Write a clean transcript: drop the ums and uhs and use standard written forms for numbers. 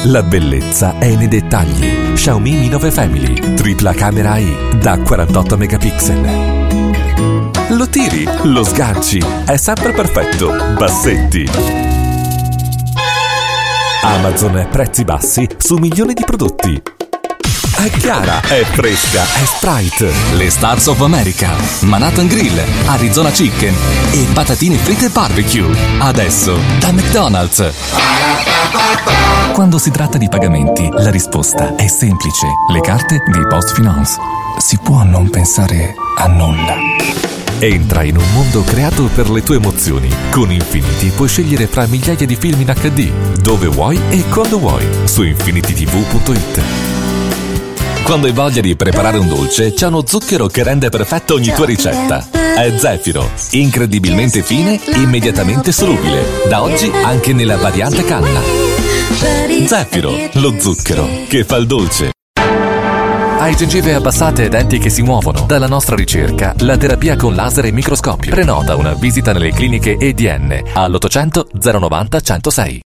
La bellezza è nei dettagli. Xiaomi Mi 9 Family, tripla camera AI da 48 megapixel. Lo tiri, lo sganci, è sempre perfetto. Bassetti. Amazon prezzi bassi su milioni di prodotti. È chiara, è fresca, è Sprite. Le Stars of America, Manhattan Grill, Arizona Chicken e patatine fritte barbecue. Adesso da McDonald's. Quando si tratta di pagamenti, la risposta è semplice. Le carte di PostFinance. Si può non pensare a nulla. Entra in un mondo creato per le tue emozioni. Con Infinity puoi scegliere fra migliaia di film in HD, dove vuoi e quando vuoi, su infinitytv.it. Quando hai voglia di preparare un dolce, c'è uno zucchero che rende perfetta ogni tua ricetta. È Zefiro, incredibilmente fine, immediatamente solubile. Da oggi anche nella variante canna. Zefiro, lo zucchero che fa il dolce. Hai gengive abbassate e denti che si muovono? Dalla nostra ricerca, la terapia con laser e microscopio. Prenota una visita nelle cliniche EDN all'800 090 106.